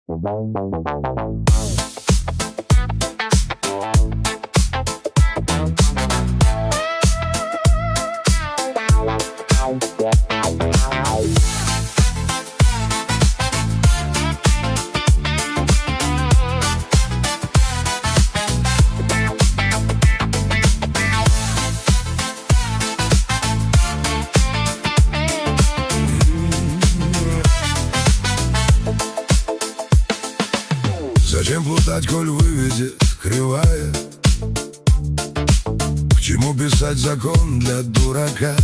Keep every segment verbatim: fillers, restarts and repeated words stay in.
Зачем плутать, коль выведет кривая? К чему писать закон для дурака?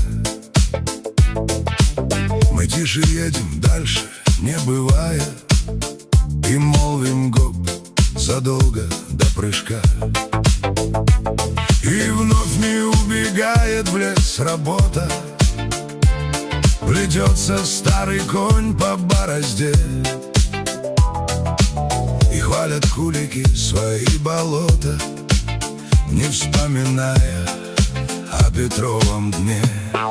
Мы тише едем дальше, не бывая, и молвим гоп задолго до прыжка. И вновь не убегает в лес работа, плетется старый конь по борозде, и хвалят кулики свои болота, не вспоминая о Петровом дне.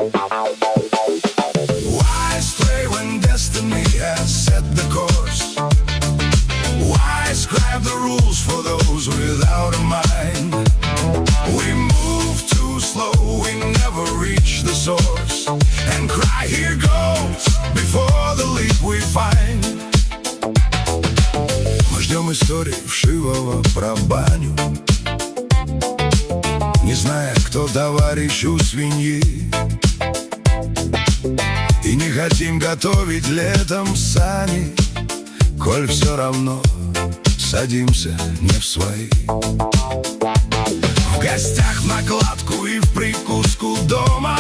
Why stray when destiny has set the course? Why scribe the rules for those without a mind? We move too slow, we never reach the source, and cry here goes before the leap we find. Мы ждем истории вшивого про баню, не зная, кто товарищ у свиньи, и не хотим готовить летом сани, коль все равно садимся не в свои. В гостях накладку и в прикуску дома,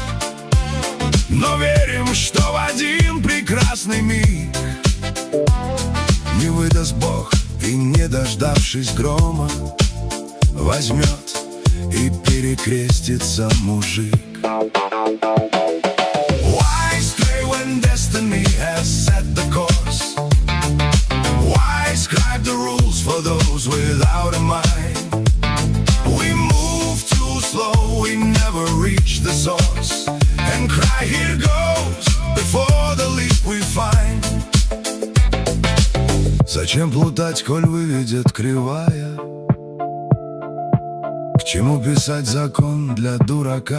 но верим, что в один прекрасный миг не выдаст Бог и, не дождавшись грома, возьмет и перекрестится мужик. Why stray when destiny has set the course? Why scribe the rules for those without a mind? We move too slow, we never reach the source, and cry here goes before the leap we find. Зачем плутать, коль выведет кривая? К чему писать закон для дурака?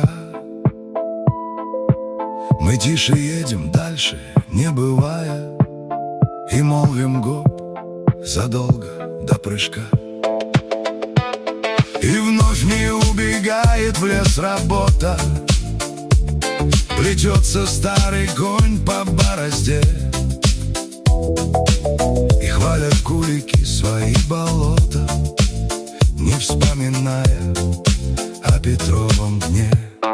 Мы тише едем дальше, не бывая, и молвим гоп задолго до прыжка. И вновь не убегает в лес работа, плетется старый конь по борозде, и хвалят кулики свои болота, не вспоминая о Петровом дне.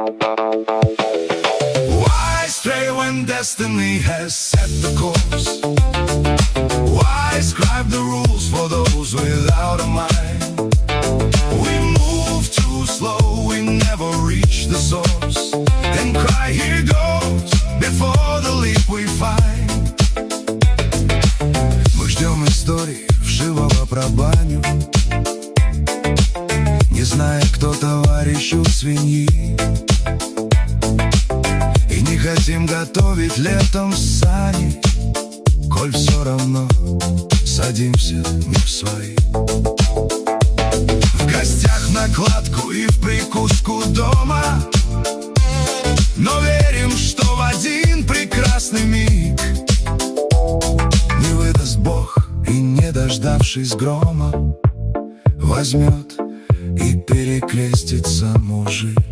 Why stray when destiny has set the course? Why scribe the rules for those without a mind? We move too slow, we never reach the source, and cry here goes before the leap we find. Мы ждем истории вшивого про баню, не зная, кто товарищ у свиньи, и не хотим готовить летом сани, коль все равно садимся не в свои. В гостях накладку и в прикуску дома, но верим, что в один прекрасный миг не выдаст Бог и, не дождавшись грома, возьмет и перекрестится мужик.